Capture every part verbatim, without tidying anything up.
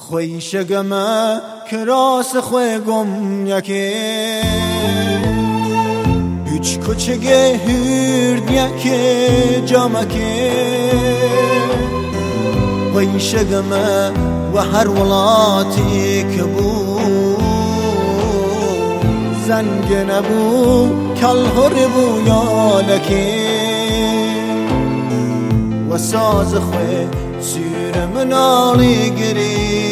خویشگمه کراس خوی گم یکی هیچ کچگه هرد یکی جامکی خویشگمه و هر ولاتی که بود زنگ نبو کل هر بو یالکی و ساز خوی سیر منالی گری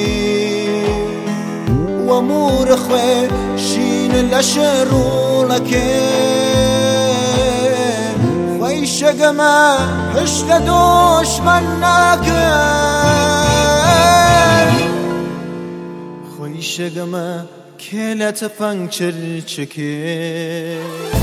و مور خوی شین لشرو لکی خوی شگمه عشق دشمن نکن خوی شگمه کلت پنچر چکی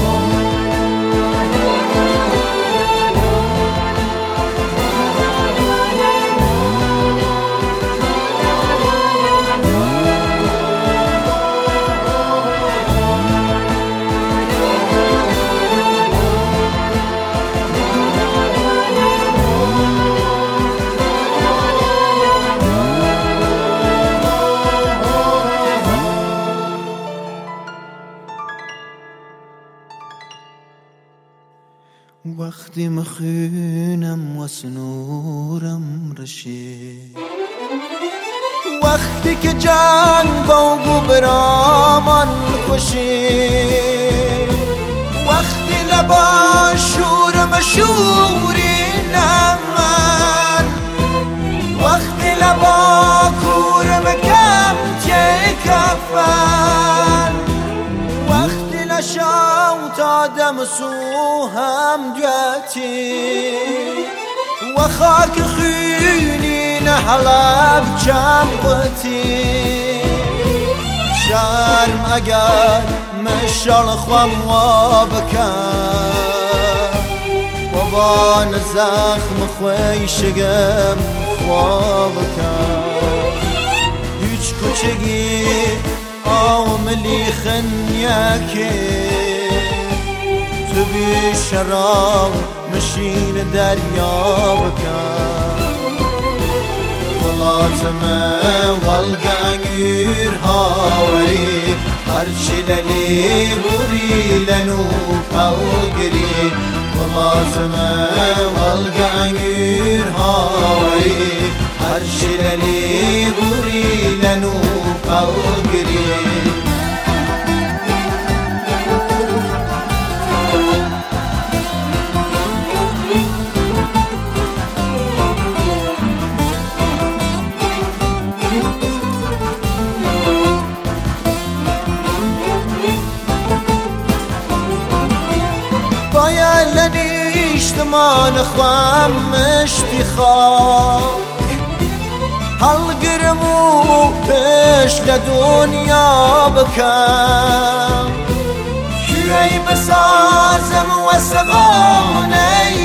وقتی مخونم و سنورم رشید وقتی که جنگ با برامان خوشید وقتی لبا شور مشوری نمن وقتی لبا کور مکم چه کفن وقتی نشاو تا دم سو هم جاتی و خاک خیلی نحلب جنبتی شرم اگر مشال خوام و بکن و بان زخم خوی شگم خوا بکن هیچ کچگی آملی خنیاکی تو بی شراب مشین دریا بکن ولاتمه والگانگیر هاوری هرچی للی بوری لنو پاوگری ولاتمه والگانگیر هاوری هرچی للی بوری لنو پاوگری اشتمان خوام اشتخاب هل گرمو پیش لدنیا بکم شوی بسازم و سبان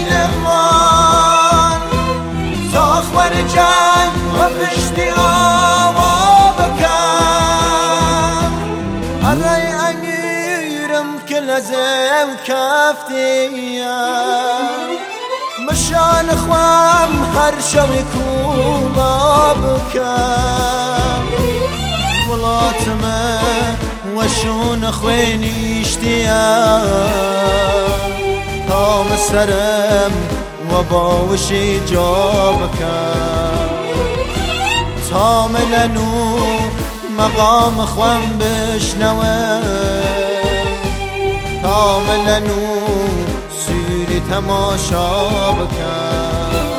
ایلمان ساخور جنگ و پشتی آوا بکم هرای انگیرم که لزم کفتیم مشان خوام هر شوی کوبا بکم ولاتمه وشون خوی نشتیم تا مسرم و باوشی جا بکم تا ملنو مقام خوام بشنوه تا ملنو سوری تماشا بکن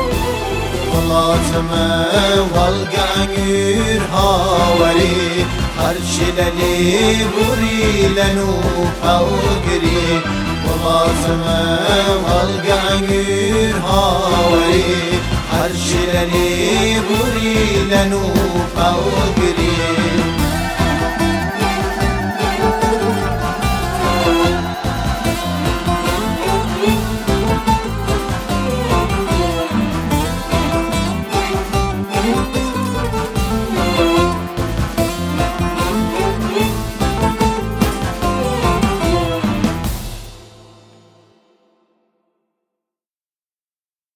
ولاتمه والگانگیر هاوری هرچی للی بوری لنو پاوگری ولاتمه والگانگیر هاوری هرچی للی بوری لنو پاوگری